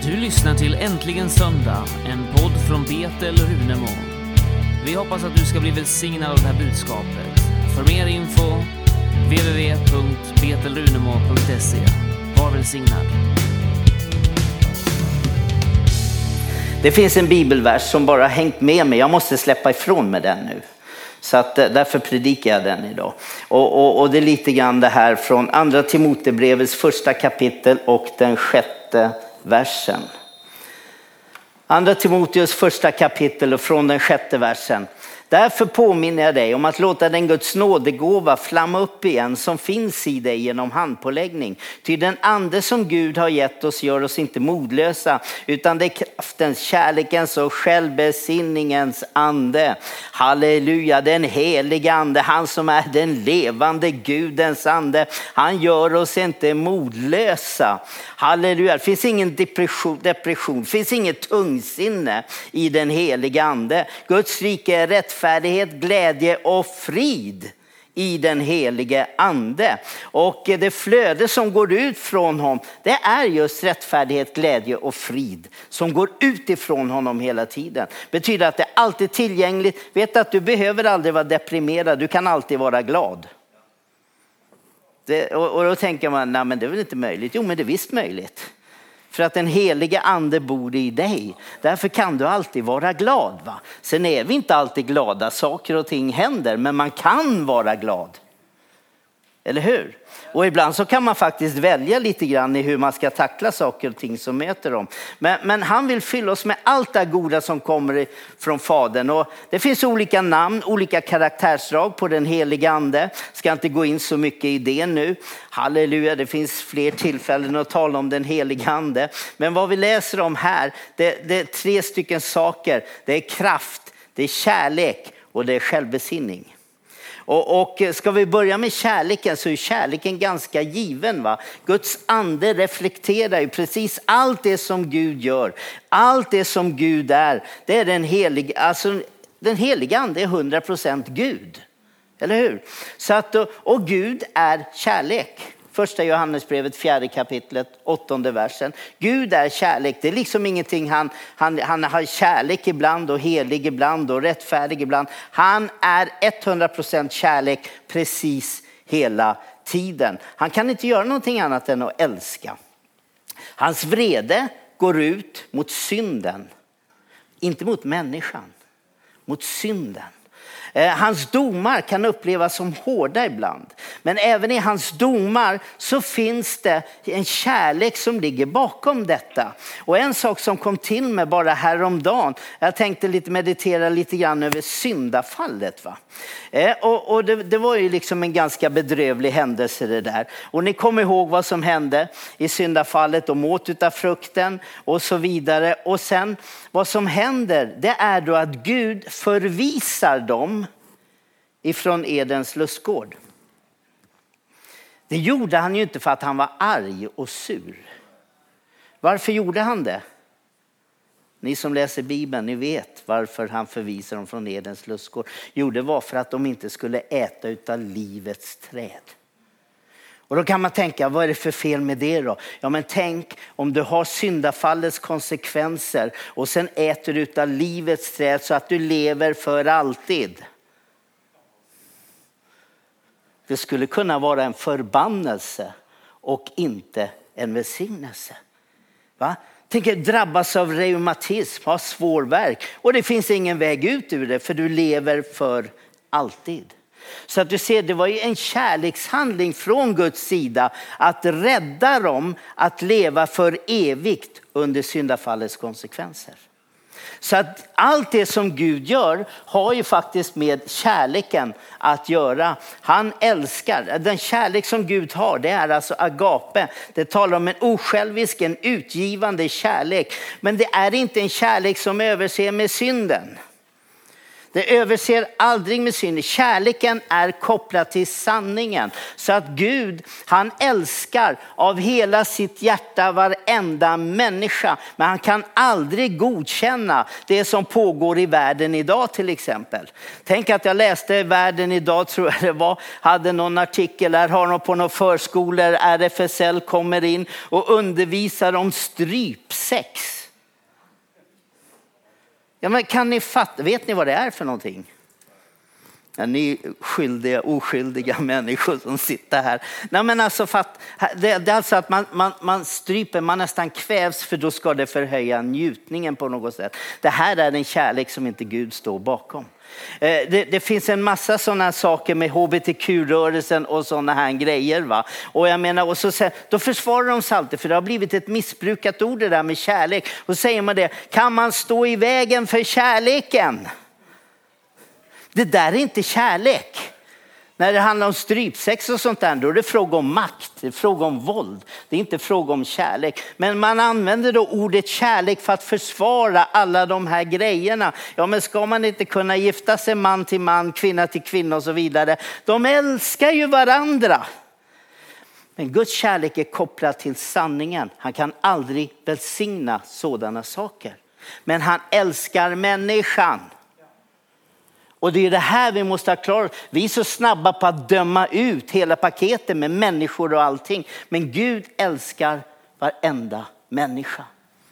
Du lyssnar till Äntligen Söndag, en podd från Betel Runemo. Vi hoppas att du ska bli välsignad av det här budskapet. För mer info, www.betelrunemo.se. Var välsignad. Det finns en bibelvers som bara hängt med mig. Jag måste släppa ifrån mig den nu. Så att därför predikar jag den idag. Och det är lite grann det här från andra Timotebrevets första kapitel och den 6:e versen. Andra Timoteus första kapitel och från den 6:e versen. Därför påminner jag dig om att låta den Guds nådegåva flamma upp igen som finns i dig genom handpåläggning. Ty den ande som Gud har gett oss gör oss inte modlösa, utan det är kraftens, kärlekens och självbesinningens ande. Halleluja, den heliga ande, han som är den levande Gudens ande. Han gör oss inte modlösa. Halleluja, det finns ingen depression, det finns inget tungsinne i den heliga ande. Guds rike är rättfärdighet, glädje och frid i den helige ande. Och det flöde som går ut från honom, det är just rättfärdighet, glädje och frid som går ut ifrån honom hela tiden. Betyder att det är alltid tillgängligt. Vet att du behöver aldrig vara deprimerad, du kan alltid vara glad. Och då tänker man, nej men det är väl inte möjligt. Jo men det är visst möjligt. För att den heliga ande bor i dig. Därför kan du alltid vara glad. Va? Sen är vi inte alltid glada. Saker och ting händer. Men man kan vara glad. Eller hur? Och ibland så kan man faktiskt välja lite grann i hur man ska tackla saker och ting som möter dem. Men han vill fylla oss med allt det goda som kommer från Fadern. Och det finns olika namn, olika karaktärsdrag på den heliga ande. Ska inte gå in så mycket i det nu. Halleluja, det finns fler tillfällen att tala om den heliga ande. Men vad vi läser om här, det är 3 stycken saker. Det är kraft, det är kärlek och det är självbesinning. Och ska vi börja med kärleken så är kärleken ganska given. Va? Guds ande reflekterar ju precis allt det som Gud gör. Allt det som Gud är. Det är den heliga, alltså den heliga ande är 100% Gud. Eller hur? Så att, och Gud är kärlek. Första Johannesbrevet 4 kapitlet 8:e versen. Gud är kärlek. Det är liksom ingenting han har kärlek ibland och helig ibland och rättfärdig ibland. Han är 100% kärlek precis hela tiden. Han kan inte göra någonting annat än att älska. Hans vrede går ut mot synden. Inte mot människan. Mot synden. Hans domar kan upplevas som hårda ibland. Men även i hans domar så finns det en kärlek som ligger bakom detta. Och en sak som kom till mig bara häromdagen. Jag tänkte meditera lite grann över syndafallet. Va? Och det var ju liksom en ganska bedrövlig händelse det där. Och ni kommer ihåg vad som hände i syndafallet. De åt utav frukten och så vidare. Och sen vad som händer, det är då att Gud förvisar dem ifrån Edens lustgård. Det gjorde han ju inte för att han var arg och sur. Varför gjorde han det? Ni som läser Bibeln, ni vet varför han förvisar dem från Edens lustgård. Jo, det var för att de inte skulle äta utav livets träd. Och då kan man tänka, vad är det för fel med det då? Ja men tänk om du har syndafallets konsekvenser och sen äter du utav livets träd så att du lever för alltid. Det skulle kunna vara en förbannelse och inte en välsignelse. Va? Tänk att drabbas av reumatism, ha svår värk och det finns ingen väg ut ur det för du lever för alltid. Så att du ser, det var ju en kärlekshandling från Guds sida att rädda dem att leva för evigt under syndafallets konsekvenser. Så att allt det som Gud gör har ju faktiskt med kärleken att göra. Han älskar. Den kärlek som Gud har, det är alltså agape. Det talar om en osjälvisk, en utgivande kärlek. Men det är inte en kärlek som överser med synden. Det överser aldrig med synd. Kärleken är kopplad till sanningen. Så att Gud, han älskar av hela sitt hjärta varenda människa. Men han kan aldrig godkänna det som pågår i världen idag till exempel. Tänk att jag läste Världen idag, tror jag det var. Hade någon artikel, här har de på några förskolor. RFSL kommer in och undervisar om strypsex. Ja, men kan ni fatta, vet ni vad det är för någonting? Ja, ni oskyldiga människor som sitter här. Nej, men alltså, det är alltså att man stryper, man nästan kvävs, för då ska det förhöja njutningen på något sätt. Det här är en kärlek som inte Gud står bakom. Det finns en massa sådana saker med HBTQ-rörelsen och sådana här grejer, va? Och jag menar, och så då försvarar de sig alltid, för det har blivit ett missbrukat ord det där med kärlek. Och säger man det, kan man stå i vägen för kärleken? Det där är inte kärlek. När det handlar om strypsex och sånt där, då är det fråga om makt, det är fråga om våld. Det är inte fråga om kärlek. Men man använder då ordet kärlek för att försvara alla de här grejerna. Ja, men ska man inte kunna gifta sig man till man, kvinna till kvinna och så vidare? De älskar ju varandra. Men Guds kärlek är kopplad till sanningen. Han kan aldrig välsigna sådana saker. Men han älskar människan. Och det är det här vi måste ha klart. Vi är så snabba på att döma ut hela paketet med människor och allting. Men Gud älskar varenda människa.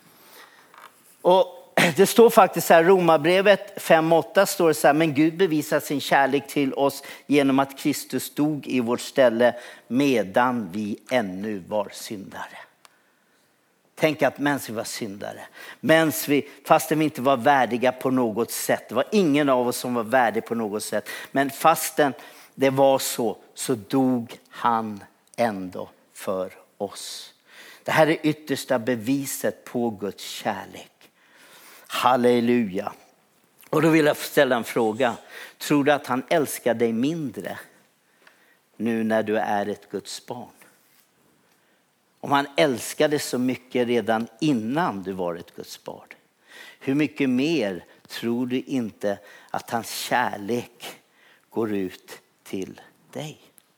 Och det står faktiskt här, Romarbrevet 5:8 står det så här: men Gud bevisar sin kärlek till oss genom att Kristus dog i vårt ställe medan vi ännu var syndare. Tänk att medan vi var syndare, fastän vi inte var värdiga på något sätt. Det var ingen av oss som var värdig på något sätt. Men fastän det var så dog han ändå för oss. Det här är yttersta beviset på Guds kärlek. Halleluja. Och då vill jag ställa en fråga. Tror du att han älskar dig mindre nu när du är ett Guds barn? Om han älskade så mycket redan innan du var ett Guds barn, hur mycket mer tror du inte att hans kärlek går ut till dig?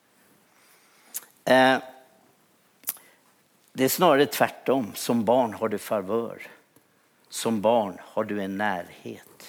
Det är snarare tvärtom. Som barn har du favör. Som barn har du en närhet.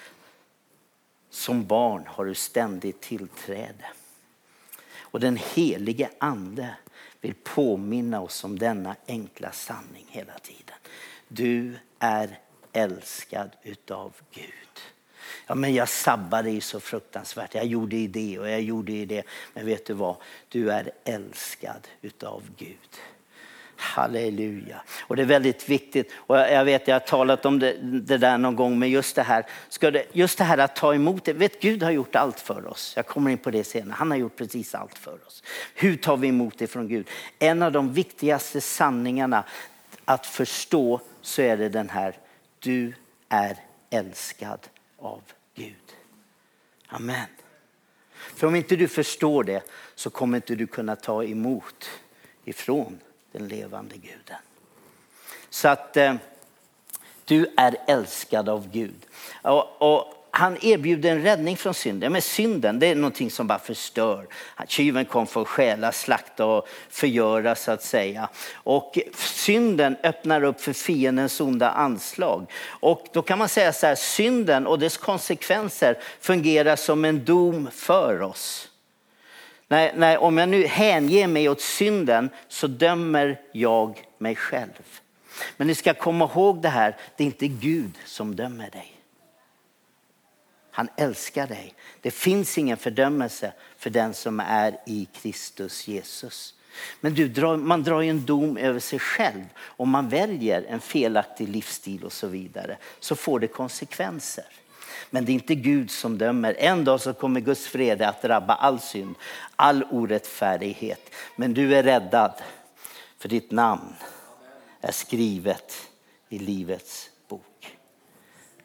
Som barn har du ständigt tillträde. Och den helige ande vill påminna oss om denna enkla sanning hela tiden. Du är älskad utav Gud. Ja, men jag sabbade ju så fruktansvärt. Jag gjorde i det och jag gjorde i det. Men vet du vad? Du är älskad utav Gud. Halleluja. Och det är väldigt viktigt. Och jag vet, jag har talat om det där någon gång. Men just det här att ta emot det. Vet, Gud har gjort allt för oss. Jag kommer in på det senare. Han har gjort precis allt för oss. Hur tar vi emot det från Gud? En av de viktigaste sanningarna att förstå, så är det den här: du är älskad av Gud. Amen. För om inte du förstår det, så kommer inte du kunna ta emot ifrån den levande Guden. Så att du är älskad av Gud. Och han erbjuder en räddning från synden. Men synden, det är någonting som bara förstör. Tjuven kom för att stjäla, slakta och förgöra, så att säga. Och synden öppnar upp för fiendens onda anslag. Och då kan man säga så här: synden och dess konsekvenser fungerar som en dom för oss. Om jag nu hänger mig åt synden, så dömer jag mig själv. Men ni ska komma ihåg det här: det är inte Gud som dömer dig. Han älskar dig. Det finns ingen fördömelse för den som är i Kristus Jesus. Men man drar ju en dom över sig själv. Om man väljer en felaktig livsstil och så vidare, så får det konsekvenser. Men det är inte Gud som dömer. En dag så kommer Guds fred att drabba all synd, all orättfärdighet. Men du är räddad, för ditt namn är skrivet i livets bok.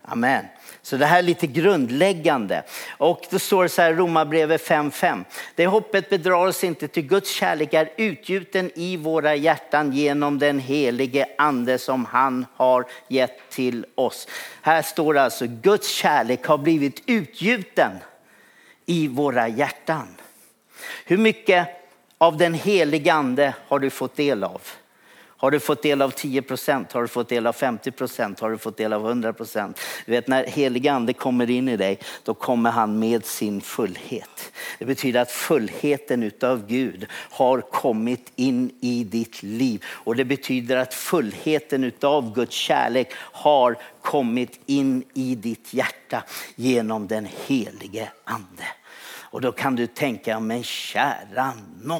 Amen. Så det här är lite grundläggande. Och då står det så här, Romarbrevet 5:5. Det hoppet bedrar oss inte, till Guds kärlek är utgjuten i våra hjärtan genom den helige ande som han har gett till oss. Här står det alltså, Guds kärlek har blivit utgjuten i våra hjärtan. Hur mycket av den helige ande har du fått del av? Har du fått del av 10%? Har du fått del av 50%? Har du fått del av 100%? Du vet, när helig ande kommer in i dig, då kommer han med sin fullhet. Det betyder att fullheten utav Gud har kommit in i ditt liv. Och det betyder att fullheten utav Guds kärlek har kommit in i ditt hjärta genom den helige ande. Och då kan du tänka, men kära någon.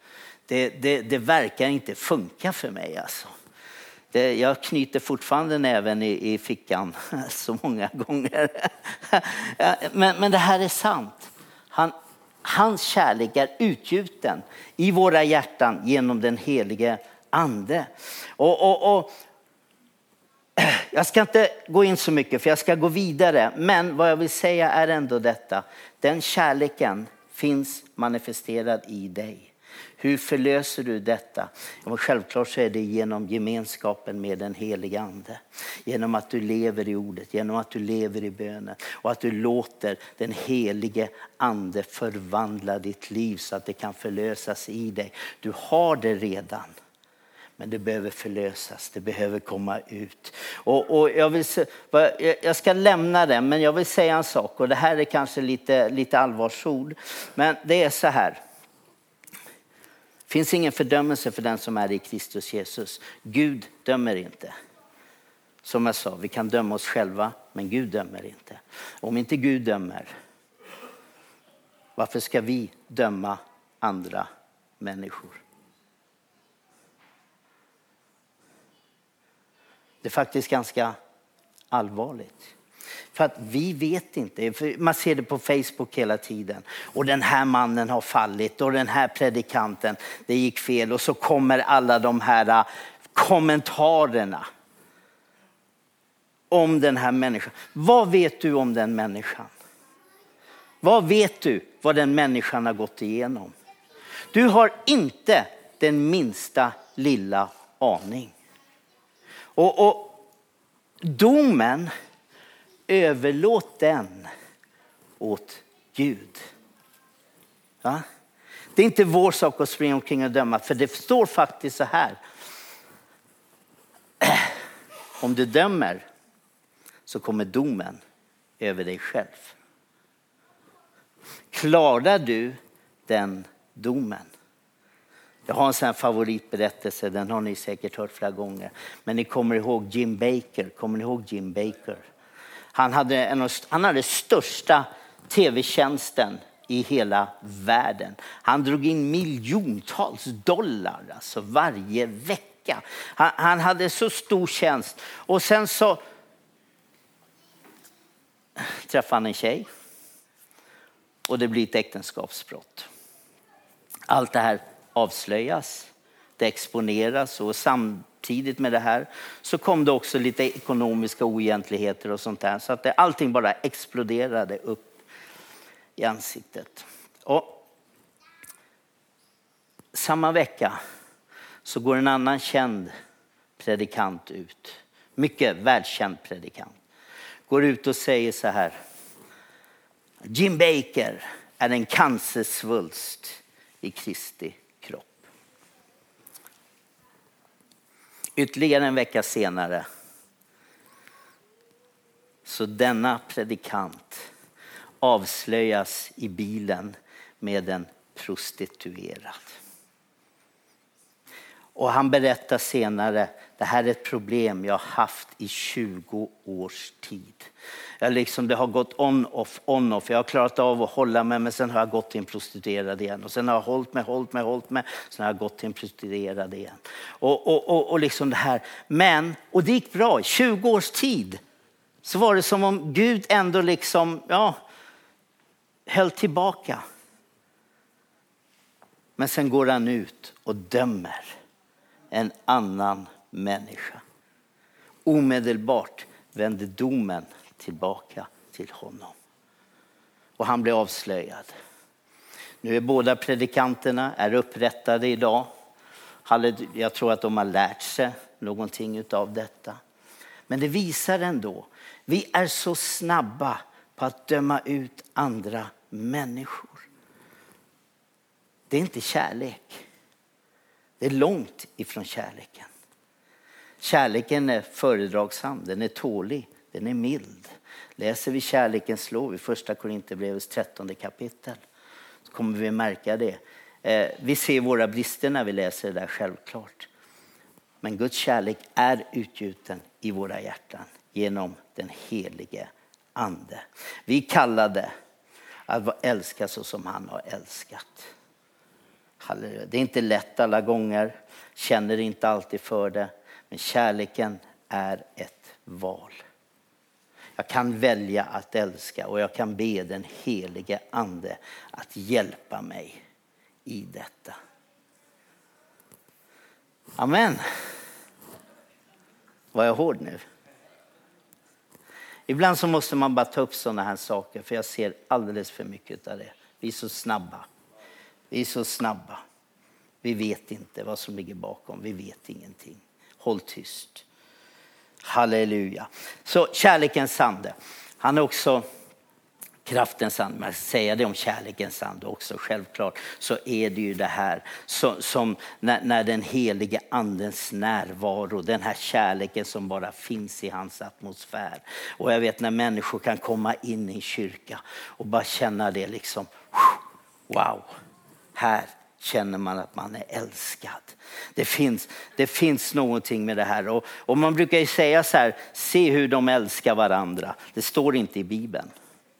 Det verkar inte funka för mig alltså. Jag knyter fortfarande näven i fickan så många gånger. Men det här är sant. Hans kärlek är utgjuten i våra hjärtan genom den helige ande. Och jag ska inte gå in så mycket för jag ska gå vidare. Men vad jag vill säga är ändå detta. Den kärleken finns manifesterad i dig. Hur förlöser du detta? Ja, självklart så är det genom gemenskapen med den heliga ande. Genom att du lever i ordet, genom att du lever i bönen. Och att du låter den helige ande förvandla ditt liv så att det kan förlösas i dig. Du har det redan. Men det behöver förlösas, det behöver komma ut. Och jag ska lämna det, men jag vill säga en sak. Och det här är kanske lite allvarsord. Men det är så här. Det finns ingen fördömelse för den som är i Kristus Jesus. Gud dömer inte. Som jag sa, vi kan döma oss själva, men Gud dömer inte. Om inte Gud dömer, varför ska vi döma andra människor? Det är faktiskt ganska allvarligt. För att vi vet inte, för man ser det på Facebook hela tiden. Och den här mannen har fallit och den här predikanten, det gick fel. Och så kommer alla de här kommentarerna om den här människan. Vad vet du om den människan? Vad vet du vad den människan har gått igenom? Du har inte den minsta lilla aning. Och domen, överlåt den åt Gud. Ja? Det är inte vår sak att springa omkring och döma. För det står faktiskt så här. Om du dömer så kommer domen över dig själv. Klarar du den domen? Jag har en sån här favoritberättelse, den har ni säkert hört flera gånger. Men ni kommer ihåg Jim Bakker. Kommer ni ihåg Jim Bakker? Han hade största tv-tjänsten i hela världen. Han drog in miljontals dollar alltså varje vecka. Han hade så stor tjänst. Och sen så träffade han en tjej. Och det blir ett äktenskapsbrott. Allt det här avslöjas, det exponeras och samtidigt med det här så kom det också lite ekonomiska oegentligheter och sånt där. Så att allting bara exploderade upp i ansiktet. Och samma vecka så går en annan känd predikant ut. Mycket världskänd predikant. Går ut och säger så här. Jim Bakker är en cancersvulst i Kristi kropp. Ytterligare en vecka senare så denna predikant avslöjas i bilen med en prostituerad. Och han berättar senare, det här är ett problem jag har haft i 20 års tid. Det har gått on off. Jag har klarat av att hålla mig, men sen har jag gått till en prostituerad igen. Och sen har jag hållit mig. Sen har jag gått till en prostituerad igen. Och liksom det här. Men, och det gick bra. I 20 års tid så var det som om Gud ändå höll tillbaka. Men sen går han ut och dömer en annan människa. Omedelbart vänder domen tillbaka till honom. Och han blev avslöjad. Nu är båda predikanterna är upprättade idag. Jag tror att de har lärt sig någonting av detta. Men det visar ändå, vi är så snabba på att döma ut andra människor. Det är inte kärlek. Det är långt ifrån kärleken. Kärleken är föredragsam, den är tålig, den är mild. Läser vi kärlekens lov i första Korinthierbrevets 13 kapitel så kommer vi märka det. Vi ser våra brister när vi läser det där, självklart. Men Guds kärlek är utgjuten i våra hjärtan genom den helige ande. Vi kallade att älska så som han har älskat. Halleluja. Det är inte lätt alla gånger, känner inte alltid för det. Men kärleken är ett val. Jag kan välja att älska och jag kan be den helige ande att hjälpa mig i detta. Amen. Var jag hård nu? Ibland så måste man bara ta upp sådana här saker, för jag ser alldeles för mycket av det. Vi är så snabba. Vi är så snabba. Vi vet inte vad som ligger bakom. Vi vet ingenting. Håll tyst. Halleluja. Så kärlekens ande. Han är också kraftens ande. Man säger det om kärlekens ande också. Självklart så är det ju det här som när den helige andens närvaro. Den här kärleken som bara finns i hans atmosfär. Och jag vet när människor kan komma in i kyrka och bara känna det liksom. Wow. Här känner man att man är älskad. Det finns någonting med det här. Och man brukar ju säga så här, se hur de älskar varandra. Det står inte i Bibeln.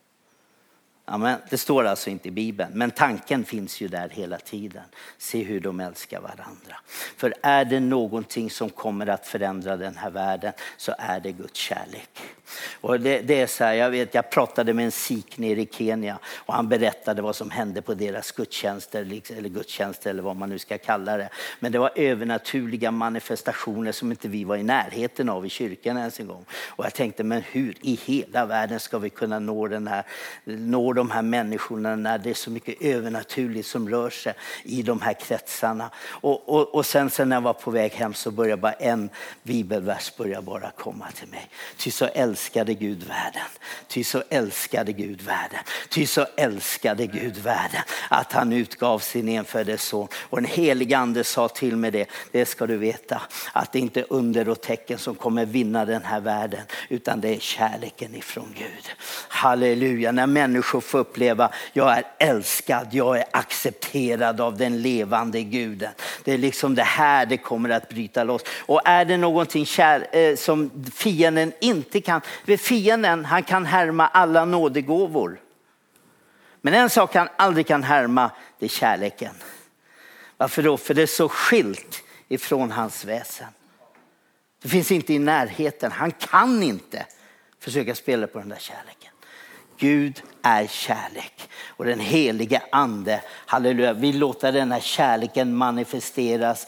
Amen. Det står alltså inte i Bibeln. Men tanken finns ju där hela tiden. Se hur de älskar varandra. För är det någonting som kommer att förändra den här världen så är det Guds kärlek. Och det är så här, jag pratade med en sik nere i Kenya. Och han berättade vad som hände på deras gudstjänster. Eller gudstjänster eller vad man nu ska kalla det. Men det var övernaturliga manifestationer som inte vi var i närheten av i kyrkan ens en gång. Och jag tänkte, men hur i hela världen ska vi kunna nå de här människorna när det är så mycket övernaturligt som rör sig i de här kretsarna. Och sen när jag var på väg hem så började bara en bibelvers bara komma till mig. Ty så älskade Gud världen. Ty så älskade Gud världen. Ty så älskade Gud världen. Att han utgav sin enfödde son. Och en helig ande sa till mig det ska du veta. Att det inte är under och tecken som kommer vinna den här världen. Utan det är kärleken ifrån Gud. Halleluja. När människor får uppleva, jag är älskad, jag är accepterad av den levande Guden. Det är liksom det här det kommer att bryta loss. Och är det någonting som fienden inte kan, fienden han kan härma alla nådegåvor. Men en sak han aldrig kan härma, det är kärleken. Varför då? För det är så skilt ifrån hans väsen. Det finns inte i närheten, han kan inte försöka spela på den där kärleken. Gud är kärlek och den helige ande, halleluja, vill låta den här kärleken manifesteras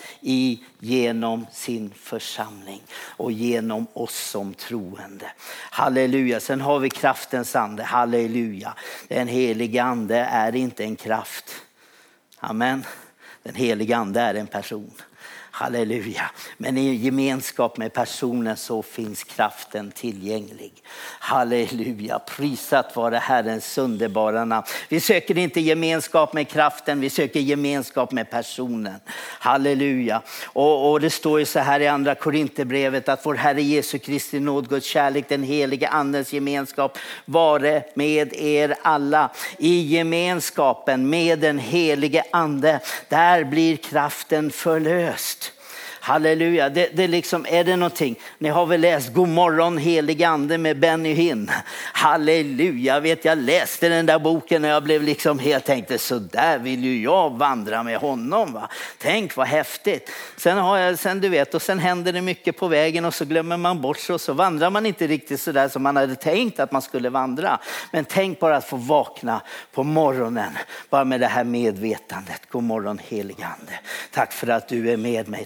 genom sin församling och genom oss som troende. Halleluja, sen har vi kraftens ande, halleluja. Den helige ande är inte en kraft, amen. Den helige ande är en person. Halleluja. Men i gemenskap med personen så finns kraften tillgänglig. Halleluja. Prisat vare Herrens underbara namn. Vi söker inte gemenskap med kraften. Vi söker gemenskap med personen. Halleluja. Och det står ju så här i andra Korinthierbrevet att vår Herre Jesu Kristi nåd, Guds kärlek, den helige andens gemenskap vare med er alla. I gemenskapen med den helige ande, där blir kraften förlöst. Halleluja, det liksom, är det någonting? Ni har väl läst God morgon helig ande med Benny Hinn. Halleluja, jag läste den där boken och jag blev liksom helt tänkte, så där vill ju jag vandra med honom, va? Tänk vad häftigt. Sen du vet, och sen händer det mycket på vägen och så glömmer man bort sig och så vandrar man inte riktigt så där som man hade tänkt att man skulle vandra. Men tänk bara att få vakna på morgonen bara med det här medvetandet. God morgon helig ande. Tack för att du är med mig. Tack för att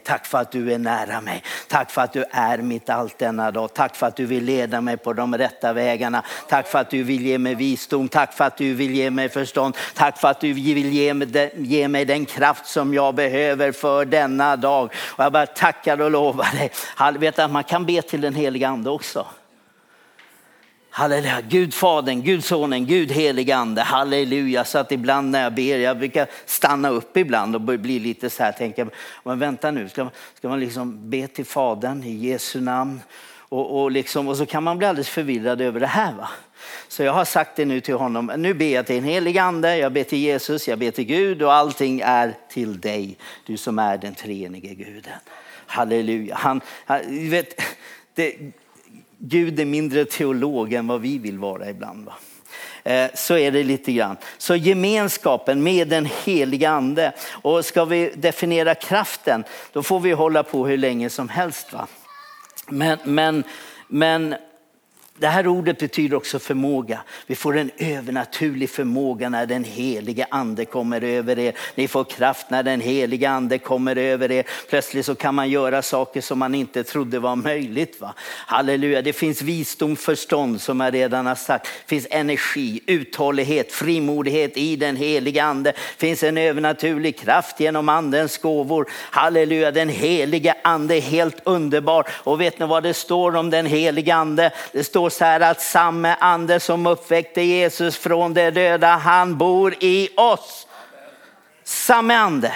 att du är nära mig. Tack för att du är mitt allt denna dag. Tack för att du vill leda mig på de rätta vägarna. Tack för att du vill ge mig visdom. Tack för att du vill ge mig förstånd. Tack för att du vill ge mig den kraft som jag behöver för denna dag. Och jag bara tackar och lovar dig. Vet att man kan be till den heliga ande också. Halleluja, Gud Fadern, Gud Sonen, Gud heliga ande, halleluja. Så att ibland när jag ber, jag brukar stanna upp ibland och bli lite så här, tänka, men vänta nu, ska man liksom be till Fadern i Jesu namn? Och så kan man bli alldeles förvirrad över det här, va? Så jag har sagt det nu till honom, nu ber jag till en helig ande, jag ber till Jesus, jag ber till Gud och allting är till dig, du som är den treenige Guden. Halleluja, han vet, Gud är mindre teolog än vad vi vill vara ibland, va? Så är det lite grann. Så gemenskapen med den heliga ande. Och ska vi definiera kraften, då får vi hålla på hur länge som helst, va? Men det här ordet betyder också förmåga. Vi får en övernaturlig förmåga när den heliga ande kommer över er. Ni får kraft när den heliga ande kommer över er. Plötsligt så kan man göra saker som man inte trodde var möjligt, va? Halleluja, det finns visdom, förstånd som jag redan har sagt. Det finns energi, uthållighet, frimodighet i den heliga ande. Det finns en övernaturlig kraft genom andens gåvor. Halleluja, den heliga ande är helt underbar. Och vet ni vad det står om den heliga ande? Det står så här att samma ande som uppväckte Jesus från de döda, han bor i oss. Samma ande.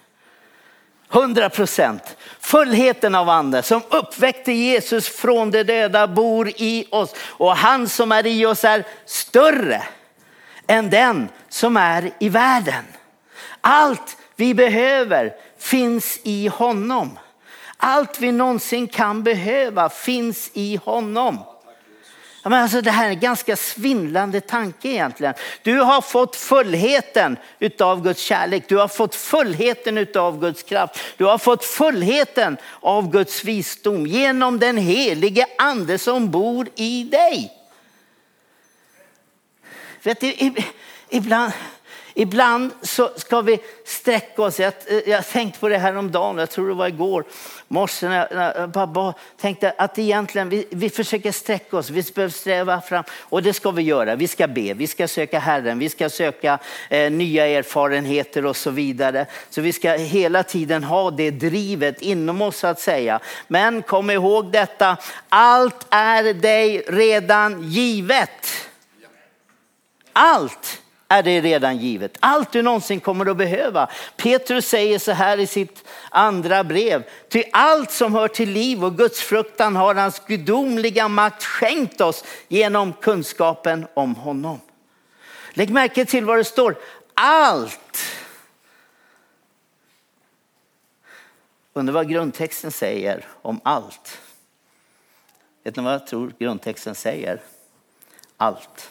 100%. Fullheten av ande som uppväckte Jesus från de döda bor i oss. Och han som är i oss är större än den som är i världen. Allt vi behöver finns i honom. Allt vi någonsin kan behöva finns i honom. Men alltså det här är en ganska svindlande tanke egentligen. Du har fått fullheten utav Guds kärlek. Du har fått fullheten utav Guds kraft. Du har fått fullheten av Guds visdom genom den helige ande som bor i dig. Vet du, ibland så ska vi sträcka oss. Jag tänkte på det här om dagen, jag tror det var igår morse när jag bara tänkte att egentligen vi försöker sträcka oss, vi behöver sträva fram och det ska vi göra. Vi ska be, vi ska söka Herren, vi ska söka nya erfarenheter och så vidare. Så vi ska hela tiden ha det drivet inom oss så att säga. Men kom ihåg detta, allt är dig redan givet. Allt är det redan givet. Allt du någonsin kommer att behöva. Petrus säger så här i sitt andra brev. Ty allt som hör till liv och Guds fruktan har hans gudomliga makt skänkt oss genom kunskapen om honom. Lägg märke till vad det står. Allt. Undrar vad grundtexten säger om allt. Vet ni vad jag tror grundtexten säger? Allt.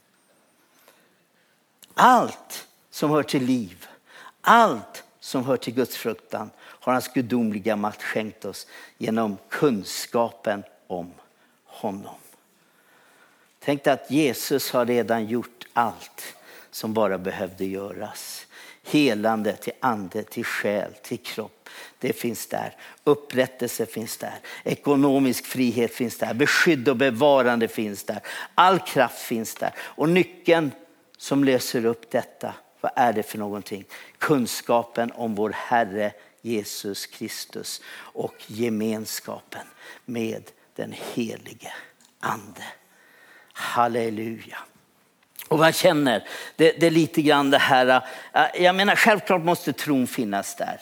Allt som hör till liv, allt som hör till Guds fruktan har hans gudomliga makt skänkt oss genom kunskapen om honom. Tänk dig att Jesus har redan gjort allt som bara behövde göras. Helande till ande, till själ, till kropp. Det finns där. Upprättelse finns där. Ekonomisk frihet finns där. Beskydd och bevarande finns där. All kraft finns där. Och nyckeln som löser upp detta, vad är det för någonting? Kunskapen om vår Herre Jesus Kristus och gemenskapen med den helige ande. Halleluja. Och vad jag känner, det är lite grann det här, jag menar självklart måste tron finnas där.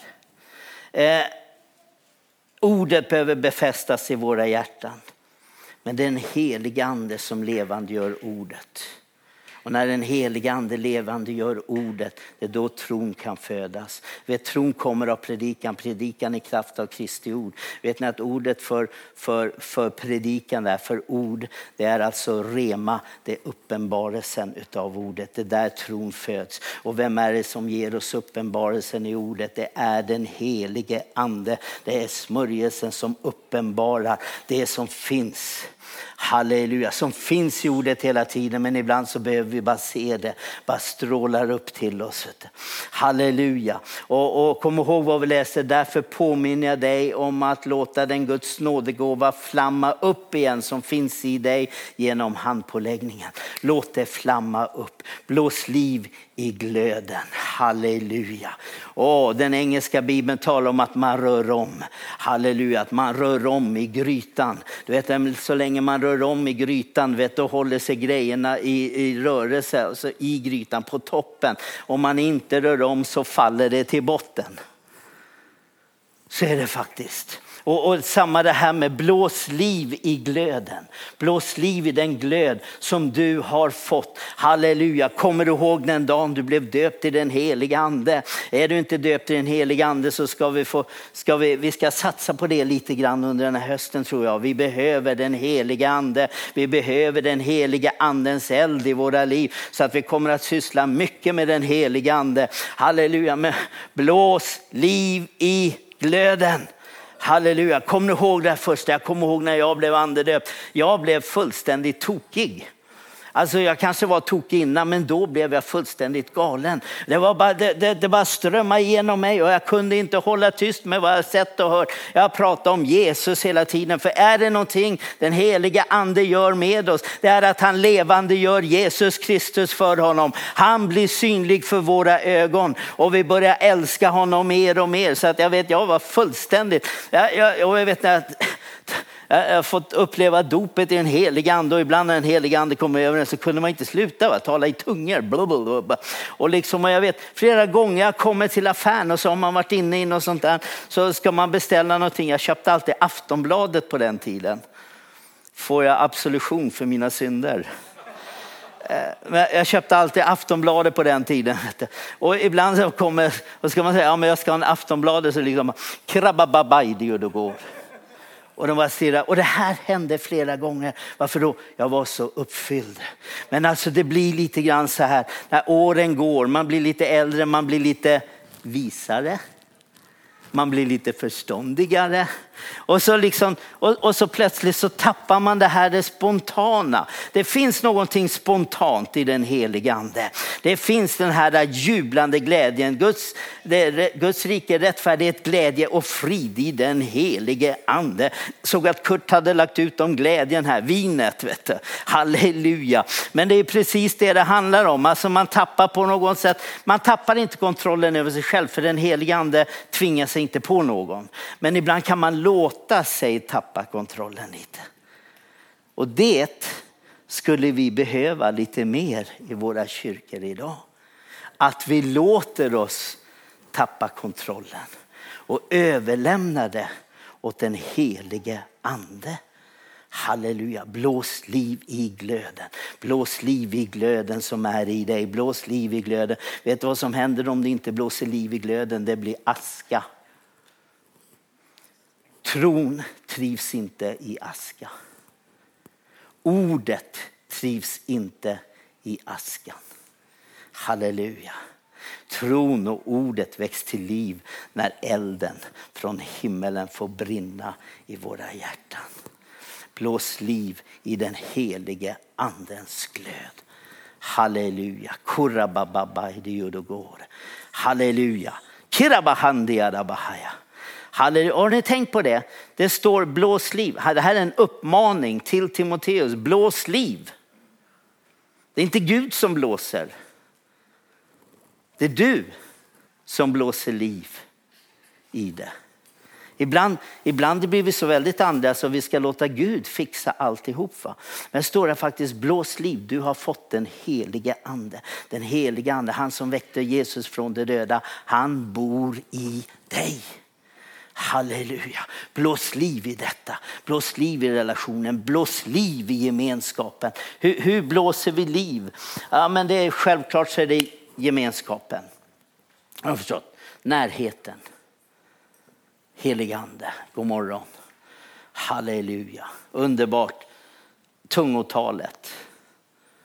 Ordet behöver befästas i våra hjärtan. Men det är en helig ande som levande gör ordet. Och när den heliga ande levande gör ordet, det är då tron kan födas. Vet, tron kommer av predikan i kraft av Kristi ord. Vet ni att ordet för predikan där, för ord, det är alltså rema, det är uppenbarelsen utav ordet. Det är där tron föds. Och vem är det som ger oss uppenbarelsen i ordet? Det är den helige ande. Det är smörjelsen som uppenbarar det som finns. Halleluja, som finns i ordet hela tiden, men ibland så behöver vi bara se det, bara strålar upp till oss. Halleluja. Och kom ihåg vad vi läste, därför påminner jag dig om att låta den Guds nådegåva flamma upp igen som finns i dig genom handpåläggningen. Låt det flamma upp, blås liv i glöden. Halleluja. Den engelska bibeln talar om att man rör om. Halleluja, att man rör om i grytan. Du vet, så länge man rör om i grytan, vet, då håller sig grejerna i rörelse, alltså i grytan på toppen. Om man inte rör om så faller det till botten. Så är det faktiskt. Och samma det här med blås liv i glöden. Blås liv i den glöd som du har fått. Halleluja. Kommer du ihåg den dagen du blev döpt i den heliga ande? Är du inte döpt i den heliga ande så ska vi ska satsa på det lite grann under den här hösten, tror jag. Vi behöver den heliga ande. Vi behöver den heliga andens eld i våra liv. Så att vi kommer att syssla mycket med den heliga ande. Halleluja. Men blås liv i glöden. Halleluja. Kommer du ihåg det första? Jag kommer ihåg när jag blev andedöpt. Jag blev fullständigt tokig. Alltså jag kanske var tokig innan, men då blev jag fullständigt galen. Det var bara, det bara strömmade igenom mig och jag kunde inte hålla tyst med vad jag sett och hört. Jag pratade om Jesus hela tiden. För är det någonting den heliga ande gör med oss, det är att han levande gör Jesus Kristus för honom. Han blir synlig för våra ögon och vi börjar älska honom mer och mer. Så att jag var fullständigt, jag vet att jag har fått uppleva dopet i en helig ande och ibland när en helig ande kom över så kunde man inte sluta tala i tungor. Blablabla. Och liksom, jag vet, flera gånger jag kommer till affären och så har man varit inne i något sånt där, så ska man beställa någonting. Jag köpte alltid Aftonbladet på den tiden. Får jag absolution för mina synder? Jag köpte alltid Aftonbladet på den tiden. Och ibland så kommer, och ska man säga, ja men jag ska ha en Aftonbladet, så liksom krabababaj, och då går. Och de var stirrar. Och det här hände flera gånger. Varför då? Jag var så uppfylld. Men alltså det blir lite grann så här. När åren går, man blir lite äldre, man blir lite visare. Man blir lite förståndigare. Och så, liksom, och så plötsligt så tappar man det här det spontana. Det finns någonting spontant i den heliga ande. Det finns den här där jublande glädjen. Guds rike, rättfärdighet, glädje och frid i den helige ande. Såg att Kurt hade lagt ut om glädjen här. Vinet, vet du. Halleluja. Men det är precis det handlar om. Alltså man tappar på något sätt. Man tappar inte kontrollen över sig själv. För den helige ande tvingar sig inte på någon. Men ibland kan man låta sig tappa kontrollen lite. Och det skulle vi behöva lite mer i våra kyrkor idag. Att vi låter oss tappa kontrollen och överlämna det åt den helige ande. Halleluja, blås liv i glöden. Blås liv i glöden som är i dig. Blås liv i glöden. Vet du vad som händer om det inte blåser liv i glöden? Det blir aska. Tron trivs inte i aska. Ordet trivs inte i askan. Halleluja. Tron och ordet väcks till liv när elden från himmelen får brinna i våra hjärtan. Blås liv i den helige andens glöd. Halleluja. Halleluja. Halleluja. Har ni tänkt på det? Det står blås liv. Det här är en uppmaning till Timoteus. Blås liv. Det är inte Gud som blåser. Det är du som blåser liv i det. Ibland blir vi så väldigt andliga så vi ska låta Gud fixa alltihop. Men står det faktiskt blås liv. Du har fått den helige ande. Den helige ande, han som väckte Jesus från de döda. Han bor i dig. Halleluja. Blås liv i detta. Blås liv i relationen. Blås liv i gemenskapen. Hur blåser vi liv? Ja, men det är självklart så är det gemenskapen. Jag har förstått. Närheten. Helig ande. God morgon. Halleluja. Underbart. Tungotalet.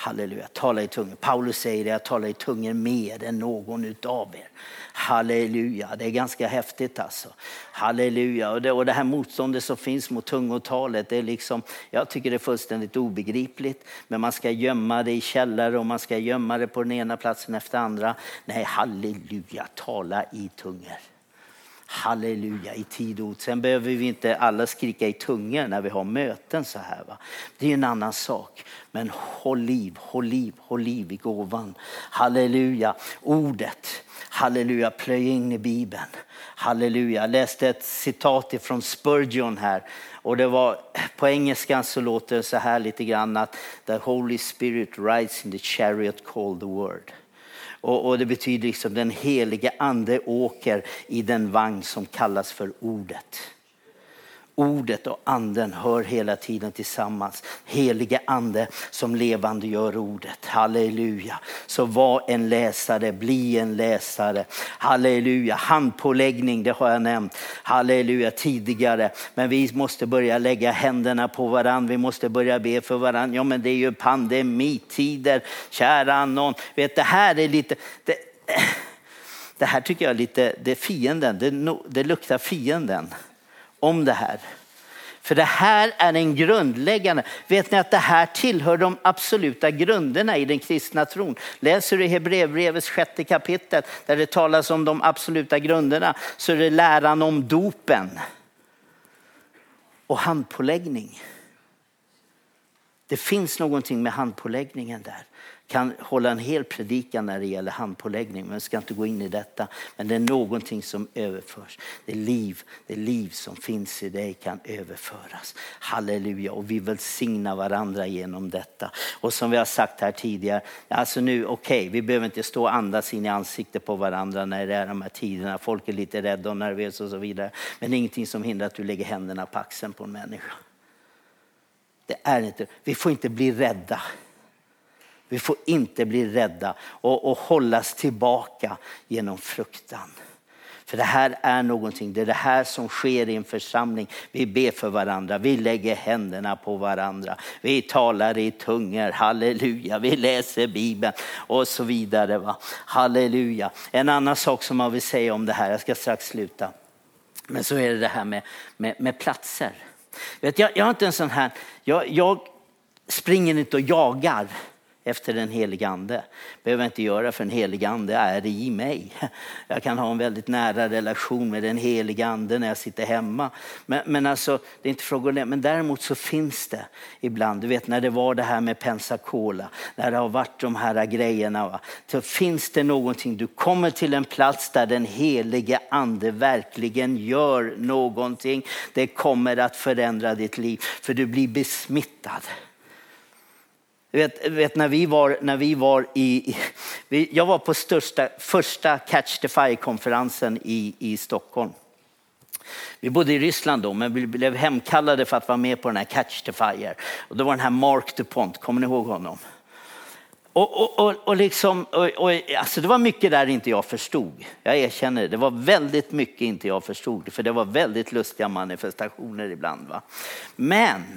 Halleluja, tala i tungor. Paulus säger det, jag talar i tungor mer än någon utav er. Halleluja, det är ganska häftigt alltså. Halleluja, och det här motståndet som finns mot tungotalet, det är liksom, jag tycker det är fullständigt obegripligt. Men man ska gömma det i källare och man ska gömma det på den ena platsen efter andra. Nej, halleluja, tala i tungor. Halleluja, i tid och ord. Sen behöver vi inte alla skrika i tungor när vi har möten så här, va. Det är en annan sak. Men håll liv i gåvan. Halleluja, ordet. Halleluja, plöj in i Bibeln. Halleluja, jag läste ett citat från Spurgeon här. Och det var, på engelska så låter det så här lite grann att the Holy Spirit rides in the chariot called the word. Och det betyder liksom den helige ande åker i den vagn som kallas för ordet. Ordet och anden hör hela tiden tillsammans. Helige ande som levande gör ordet. Halleluja. Så var en läsare, bli en läsare. Halleluja. Handpåläggning, det har jag nämnt. Halleluja tidigare. Men vi måste börja lägga händerna på varandra. Vi måste börja be för varandra. Ja, men det är ju pandemitider. Kära någon. Vet, det här är lite... Det här tycker jag är lite... Det är fienden. Det luktar fienden. Om det här. För det här är en grundläggande. Vet ni att det här tillhör de absoluta grunderna i den kristna tron. Läser du Hebreerbrevets 6:e kapitel där det talas om de absoluta grunderna, så är det läran om dopen och handpåläggning. Det finns någonting med handpåläggningen där. Kan hålla en hel predikan när det gäller handpåläggning, men jag ska inte gå in i detta. Men det är någonting som överförs. Det liv som finns i dig kan överföras. Halleluja, och vi välsignar varandra genom detta. Och som vi har sagt här tidigare, alltså nu okej, vi behöver inte stå och andas in i ansiktet på varandra när det är de här tiderna. Folk är lite rädda och nervösa och så vidare. Men det är ingenting som hindrar att du lägger händerna på axeln på en människa. Det är inte, vi får inte bli rädda. Vi får inte bli rädda och hållas tillbaka genom fruktan. För det här är någonting, det är det här som sker i en församling. Vi ber för varandra, vi lägger händerna på varandra. Vi talar i tungor, halleluja. Vi läser Bibeln och så vidare, va. Halleluja. En annan sak som man vill säga om det här, jag ska strax sluta. Men så är det här med platser. Vet, jag har inte en sån här, jag springer inte och jagar efter den helige ande. Behöver inte göra, för den helige ande är i mig. Jag kan ha en väldigt nära relation med den helige ande när jag sitter hemma. Men alltså, det är inte fråga om det. Men däremot så finns det ibland, du vet när det var det här med Pensacola, när det har varit de här grejerna, va? Så finns det någonting, du kommer till en plats där den helige ande verkligen gör någonting. Det kommer att förändra ditt liv, för du blir besmittad. Vet när vi var jag var på första Catch the Fire-konferensen i Stockholm. Vi bodde i Ryssland då, men vi blev hemkallade för att vara med på den här Catch the Fire. Och då var den här Mark DuPont, kommer ni ihåg honom? Alltså det var mycket där inte jag förstod. Jag erkänner det var väldigt mycket inte jag förstod. För det var väldigt lustiga manifestationer ibland, va. Men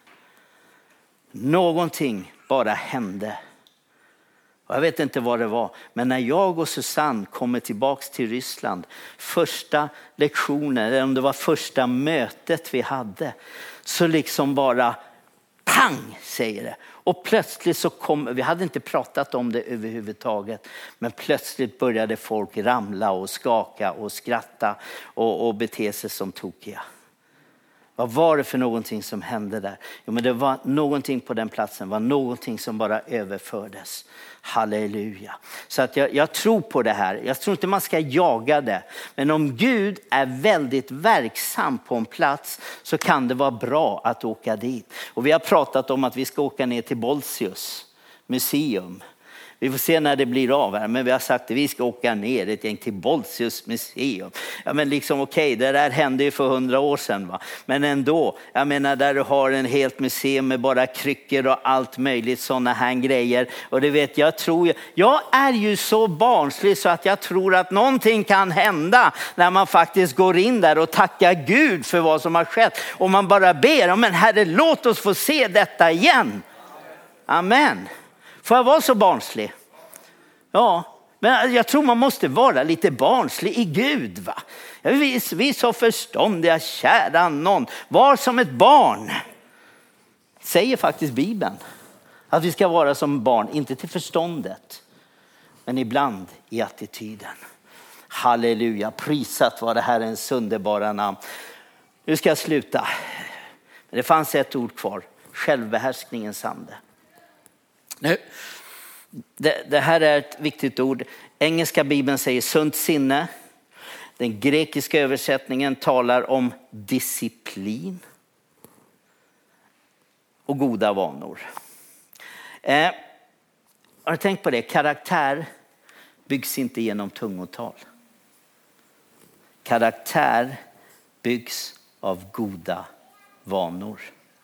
någonting bara hände. Och jag vet inte vad det var. Men när jag och Susanne kommer tillbaks till Ryssland. Första lektionen, eller om det var första mötet vi hade. Så liksom bara pang säger det. Och plötsligt så kom, vi hade inte pratat om det överhuvudtaget. Men plötsligt började folk ramla och skaka och skratta och bete sig som tokiga. Vad var det för någonting som hände där? Jo, men det var någonting på den platsen. Det var någonting som bara överfördes. Halleluja. Så att jag tror på det här. Jag tror inte man ska jaga det. Men om Gud är väldigt verksam på en plats så kan det vara bra att åka dit. Och vi har pratat om att vi ska åka ner till Bolsius museum. Vi får se när det blir av här. Men vi har sagt att vi ska åka ner ett gäng till Bolsius museum. Ja, men liksom okej, det där hände ju för 100 år sedan, va. Men ändå, jag menar där du har en helt museum med bara kryckor och allt möjligt sådana här grejer. Och det vet jag är ju så barnslig så att jag tror att någonting kan hända när man faktiskt går in där och tackar Gud för vad som har skett. Och man bara ber, men Herre, låt oss få se detta igen. Amen. Får jag vara så barnslig? Ja, men jag tror man måste vara lite barnslig i Gud, va? Vi så förståndiga, kära någon. Var som ett barn. Säger faktiskt Bibeln. Att vi ska vara som barn, inte till förståndet. Men ibland i attityden. Halleluja, prisat var det här en underbara namn. Nu ska jag sluta. Det fanns ett ord kvar. Självbehärskningens ande. Nu, det här är ett viktigt ord. Engelska Bibeln säger sunt sinne. Den grekiska översättningen talar om disciplin och goda vanor. Har du tänkt på det? Karaktär byggs inte genom tungotal. Karaktär byggs av goda vanor.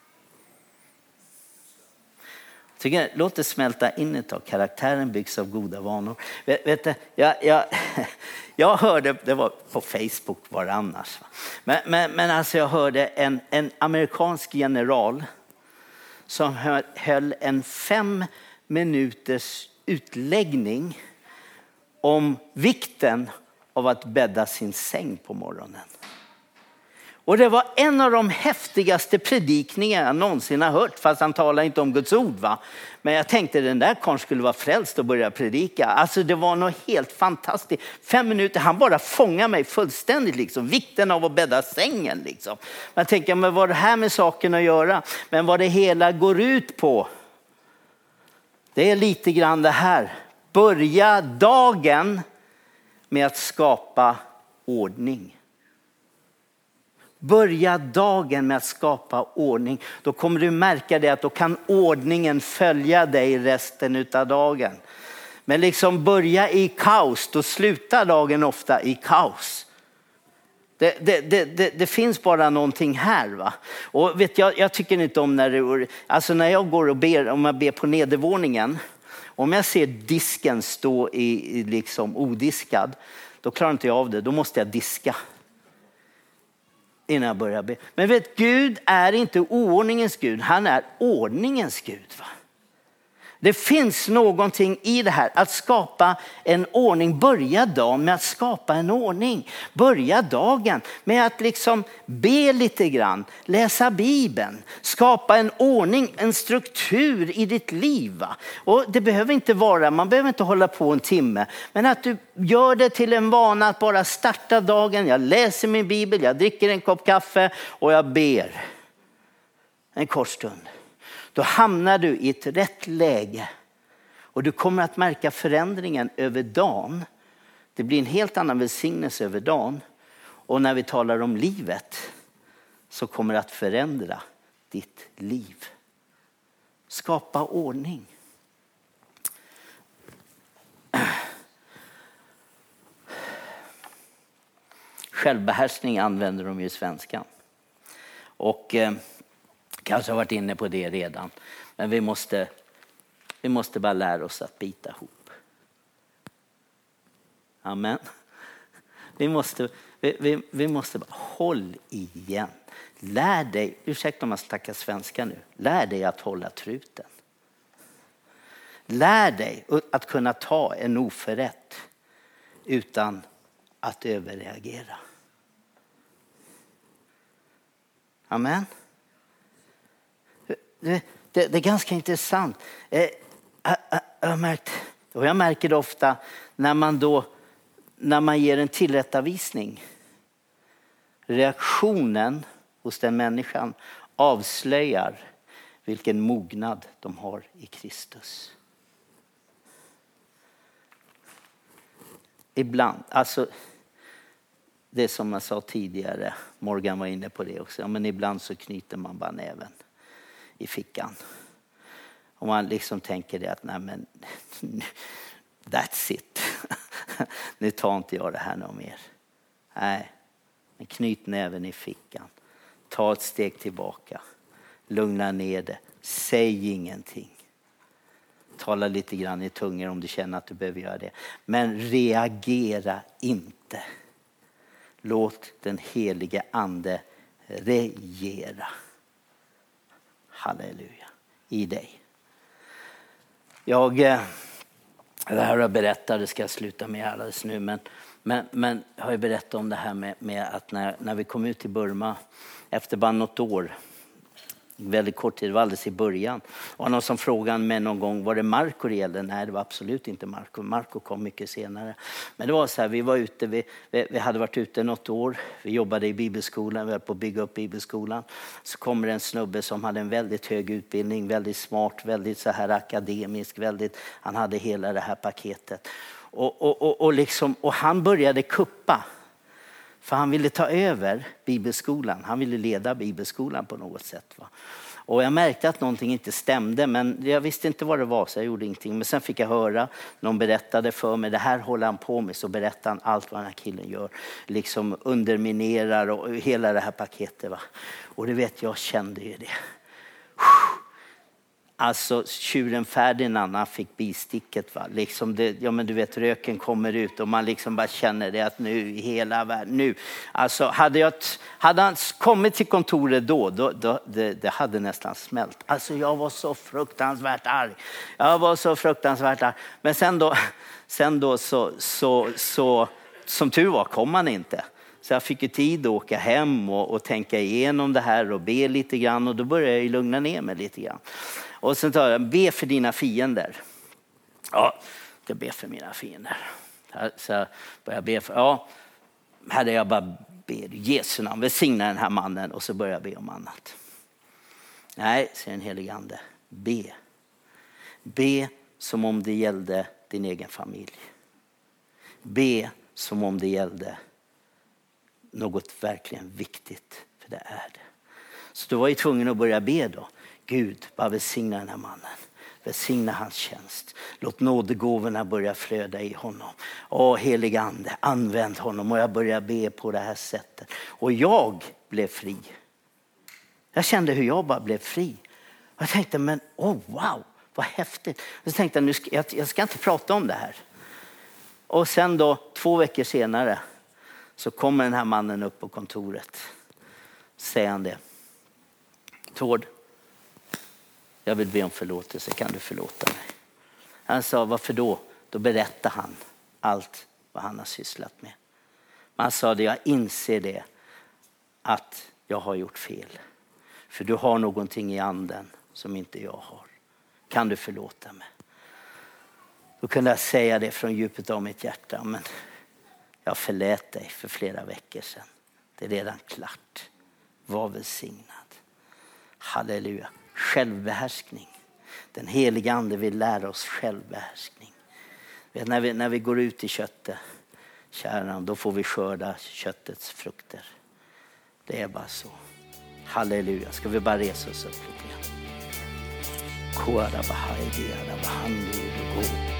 Låt det smälta in ett tag. Karaktären byggs av goda vanor. Vet du, jag hörde, det var på Facebook, var det annars. Men alltså jag hörde en amerikansk general som höll en 5 minuters utläggning om vikten av att bädda sin säng på morgonen. Och det var en av de häftigaste predikningar jag någonsin har hört. Fast han talar inte om Guds ord, va? Men jag tänkte den där karln skulle vara frälst och börja predika. Alltså det var något helt fantastiskt. 5 minuter, han bara fångade mig fullständigt liksom. Vikten av att bädda sängen liksom. Jag tänker, men vad är det här med saken att göra? Men vad det hela går ut på. Det är lite grann det här. Börja dagen med att skapa ordning. Börja dagen med att skapa ordning. Då kommer du märka det att då kan ordningen följa dig resten av dagen. Men liksom börja i kaos, då slutar dagen ofta i kaos. Det finns bara någonting här, va? Och vet jag tycker inte om när jag går och ber, om jag ber på nedervåningen. Om jag ser disken stå i liksom odiskad, då klarar inte jag av det. Då måste jag diska. Innan jag börjar be. Men vet, Gud är inte oordningens Gud. Han är ordningens Gud, va? Det finns någonting i det här. Att skapa en ordning. Börja dagen med att skapa en ordning. Börja dagen med att liksom be lite grann. Läsa Bibeln. Skapa en ordning, en struktur i ditt liv, va? Och det behöver inte vara, man behöver inte hålla på en timme. Men att du gör det till en vana att bara starta dagen. Jag läser min Bibel, jag dricker en kopp kaffe och jag ber. En kort stund. Då hamnar du i ett rätt läge och du kommer att märka förändringen över dagen. Det blir en helt annan välsignelse över dagen. Och när vi talar om livet så kommer det att förändra ditt liv. Skapa ordning. Självbehärskning använder de ju i svenskan. Och kanske har varit inne på det redan. Men vi måste bara lära oss att bita ihop. Amen. Vi måste bara håll igen. Lär dig, ursäkta om jag snackar svenska nu. Lär dig att hålla truten. Lär dig att kunna ta en oförrätt utan att överreagera. Amen. Det är ganska intressant. Jag märker det ofta när man ger en tillrättavisning. Reaktionen hos den människan avslöjar vilken mognad de har i Kristus. Ibland, alltså det som jag sa tidigare, Morgan var inne på det också. Ja, men ibland så knyter man bara näven i fickan. Och man liksom tänker det att nej men that's it. Nu tar inte jag det här någon mer. Nej, men knyt näven i fickan. Ta ett steg tillbaka. Lugna ner det. Säg ingenting. Tala lite grann i tungor om du känner att du behöver göra det. Men reagera inte. Låt den helige ande regera. Halleluja. I dig. Det här jag berättade, det ska jag sluta med alldeles nu, men jag har ju berättat om det här med att när vi kom ut till Burma efter bara något år, väldigt kort tid, det var alldeles i början. Och någon som frågade mig någon gång, var det Marco det gällde? Nej, det var absolut inte Marco. Marco kom mycket senare. Men det var så här, vi var ute, vi hade varit ute något år. Vi jobbade i bibelskolan, vi höll på att bygga upp bibelskolan. Så kommer en snubbe som hade en väldigt hög utbildning, väldigt smart, väldigt så här akademisk, han hade hela det här paketet. Och han började kuppa. För han ville ta över bibelskolan. Han ville leda bibelskolan på något sätt. Va? Och jag märkte att någonting inte stämde. Men jag visste inte vad det var så jag gjorde ingenting. Men sen fick jag höra. Någon berättade för mig. Det här håller han på med. Så berättade han allt vad den här killen gör. Liksom underminerar och hela det här paketet. Va? Och det vet jag kände ju det. Alltså tjuren Ferdinand, han fick bisticket. Va? Liksom men du vet, röken kommer ut och man liksom bara känner det att nu i hela världen. Nu. Alltså hade han kommit till kontoret då det hade nästan smält. Alltså jag var så fruktansvärt arg. Men sen då så som tur var kom han inte. Så jag fick ju tid att åka hem och tänka igenom det här och be lite grann. Och då började jag ju lugna ner mig lite grann. Och sen tar jag, be för dina fiender. Ja, jag ber för mina fiender. Så jag börjar be för, hade jag bara ber Jesu namn, välsigna den här mannen. Och så börjar jag be om annat. Nej, säger den helige ande, be. Be som om det gällde din egen familj. Be som om det gällde något verkligen viktigt, för det är det. Så då var jag tvungen att börja be då. Gud, bara välsigna den här mannen. Välsigna hans tjänst. Låt nådegåvorna börja flöda i honom. Helige ande, använd honom. Och jag börjar be på det här sättet. Och jag blev fri. Jag kände hur jag bara blev fri. Och jag tänkte, men wow, vad häftigt. Och så tänkte jag ska inte prata om det här. Och sen då, 2 veckor senare, så kommer den här mannen upp på kontoret. Säger han det. Tord, jag vill be om förlåtelse. Kan du förlåta mig? Han sa, varför då? Då berättade han allt vad han har sysslat med. Men han sa det, jag inser det. Att jag har gjort fel. För du har någonting i anden som inte jag har. Kan du förlåta mig? Då kunde jag säga det från djupet av mitt hjärta. Men jag förlät dig för flera veckor sedan. Det är redan klart. Var välsignad. Halleluja. Självbehärskning. Den heliga ande vill lära oss självbehärskning. När vi går ut i köttet, kärnan, då får vi skörda köttets frukter. Det är bara så. Halleluja. Ska vi bara resa oss upp lite grann.